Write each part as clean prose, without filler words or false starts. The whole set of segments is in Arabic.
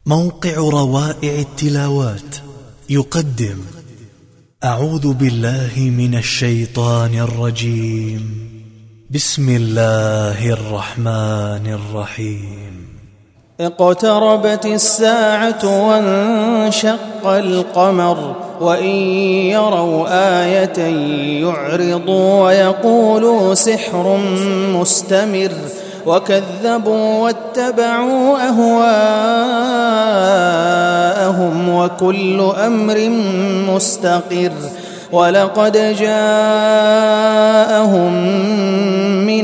موقع روائع التلاوات يقدم أعوذ بالله من الشيطان الرجيم. بسم الله الرحمن الرحيم. اقتربت الساعة وانشق القمر وإن يروا آية يعرضوا ويقولوا سحر مستمر وكذبوا واتبعوا أهواءهم وكل أمر مستقر. ولقد جاءهم من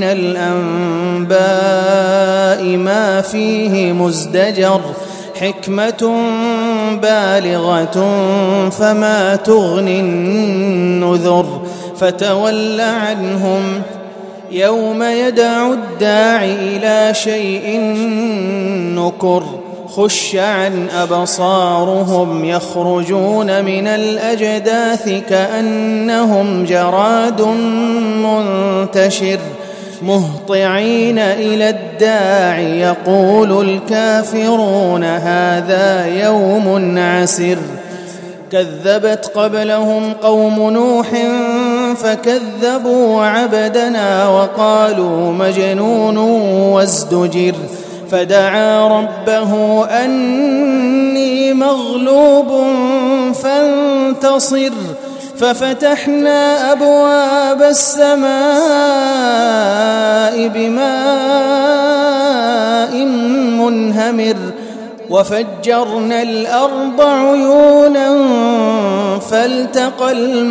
الأنباء ما فيه مزدجر حكمة بالغة فما تغني النذر. فتول عنهم يوم يدعو الداعي إلى شيء نكر. خش عن أبصارهم يخرجون من الأجداث كأنهم جراد منتشر مهطعين إلى الداعي يقول الكافرون هذا يوم عسر. كذبت قبلهم قوم نوح فكذبوا عبدنا وقالوا مجنون وازدجر. فدعا ربه أني مغلوب فانتصر. ففتحنا أبواب السماء بماء منهمر وفجرنا الأرض عيونا فالتقى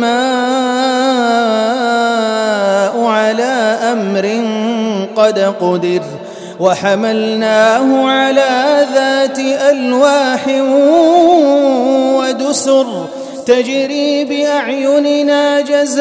الماء على أمر قد قدر. وحملناه على ذات ألواح ودسر تجري بأعيننا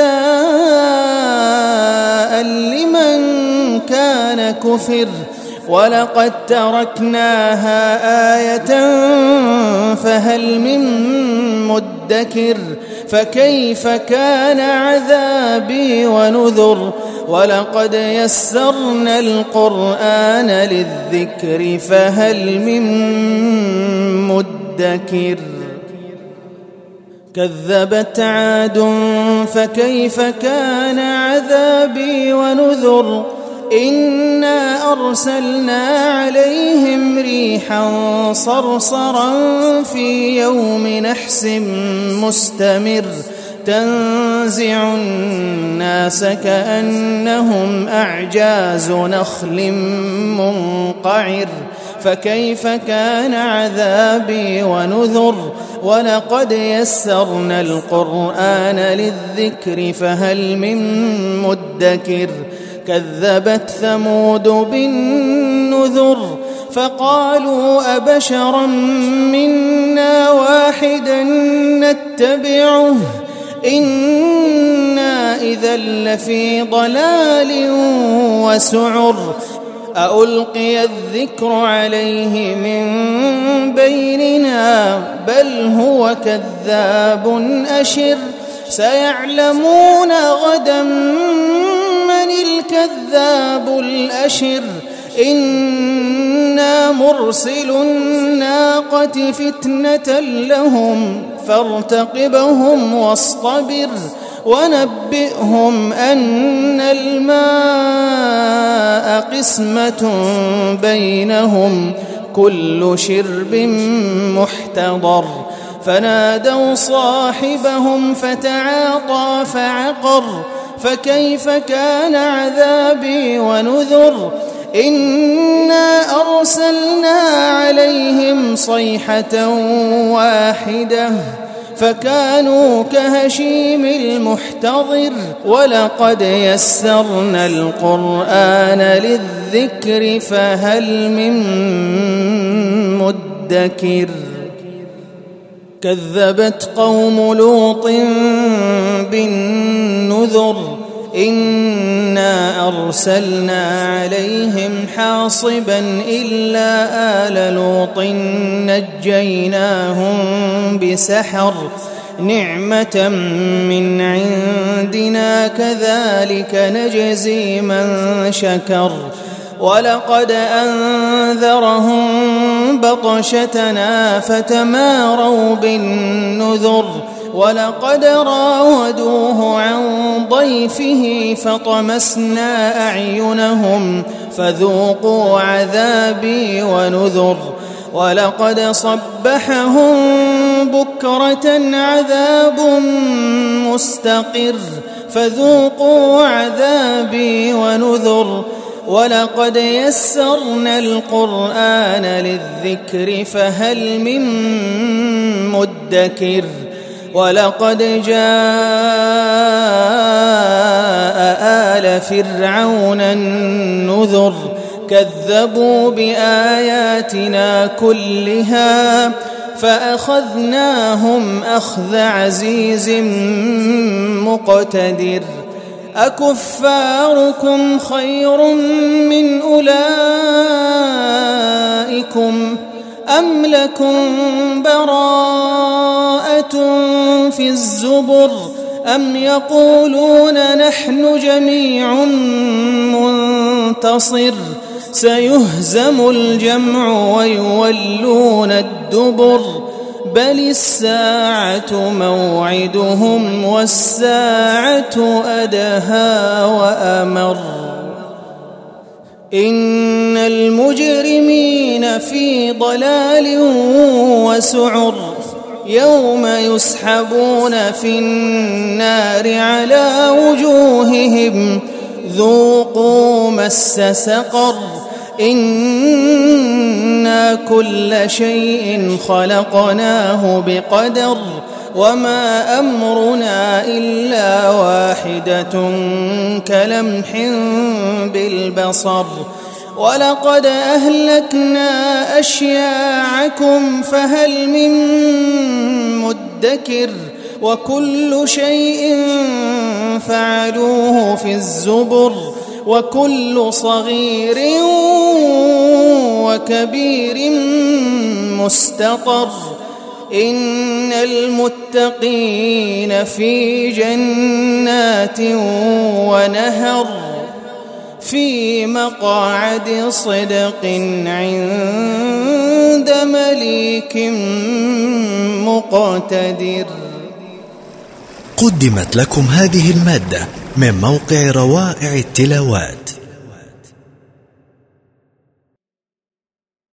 جزاء لمن كان كفر. ولقد تركناها آية فهل من مدكر. فكيف كان عذابي ونذر. ولقد يسرنا القرآن للذكر فهل من مدكر. كذبت عاد فكيف كان عذابي ونذر. إنا أرسلنا عليهم ريحا صرصرا في يوم نحس مستمر تنزع الناس كأنهم أعجاز نخل منقعر. فكيف كان عذابي ونذر. ولقد يسرنا القرآن للذكر فهل من مدكر. كذبت ثمود بالنذر فقالوا أبشرا منا واحدا نتبعه إنا إذا لفي ضلال وسعر. ألقي الذكر عليه من بيننا بل هو كذاب أشر. سيعلمون غدا من الكذاب الأشر. إنا مرسل الناقة فتنة لهم فارتقبهم واصطبر. ونبئهم أن الماء قسمة بينهم كل شرب محتضر. فنادوا صاحبهم فتعاطى فعقر. فكيف كان عذابي ونذر. إنا أرسلنا عليهم صيحة واحدة فكانوا كهشيم المحتضر. ولقد يسرنا القرآن للذكر فهل من مدكر. كذبت قوم لوط بالنذر. إنا أرسلنا عليهم حاصبا إلا آل لوط نجيناهم بسحر نعمة من عندنا كذلك نجزي من شكر. ولقد أنذرهم بطشتنا فتماروا بالنذر ولقد راودوه عن ضيفه فطمسنا أعينهم فذوقوا عذابي ونذر ولقد صبحهم بكرة عذاب مستقر فذوقوا عذابي ونذر ولقد يسرنا القرآن للذكر فهل من مدكر ولقد جاء آل فرعون النذر كذبوا بآياتنا كلها فأخذناهم أخذ عزيز مقتدر أكفاركم خير من أولئكم أم لكم براءة في الزبر أم يقولون نحن جميع منتصر سيهزم الجمع ويولون الدبر بل الساعة موعدهم والساعة أدهى وأمر إن المجرمين في ضلال وسعر يوم يسحبون في النار على وجوههم ذوقوا مس سقر إنا كل شيء خلقناه بقدر وما أمرنا إلا واحدة كلمح بالبصر ولقد أهلكنا أشياعكم فهل من مدكر وكل شيء فعلوه في الزبر وكل صغير وكبير مستطر إن المتقين في جنات ونهر في مقعد صدق عند مليك مقتدر. قدمت لكم هذه المادة من موقع روائع التلاوات.